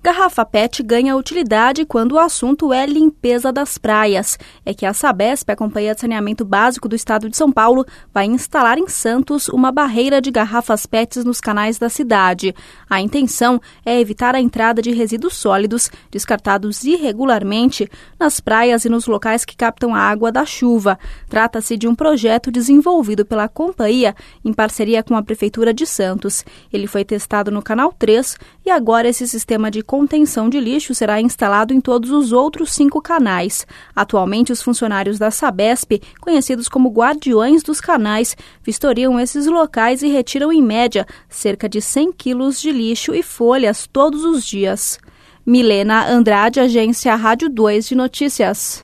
Garrafa PET ganha utilidade quando o assunto é limpeza das praias. É que a Sabesp, a Companhia de Saneamento Básico do Estado de São Paulo, vai instalar em Santos uma barreira de garrafas PETs nos canais da cidade. A intenção é evitar a entrada de resíduos sólidos descartados irregularmente nas praias e nos locais que captam a água da chuva. Trata-se de um projeto desenvolvido pela companhia em parceria com a Prefeitura de Santos. Ele foi testado no Canal 3 e agora esse sistema de contenção de lixo será instalado em todos os outros 5 canais. Atualmente, os funcionários da Sabesp, conhecidos como guardiões dos canais, vistoriam esses locais e retiram, em média, cerca de 100 quilos de lixo e folhas todos os dias. Milena Andrade, Agência Rádio 2 de Notícias.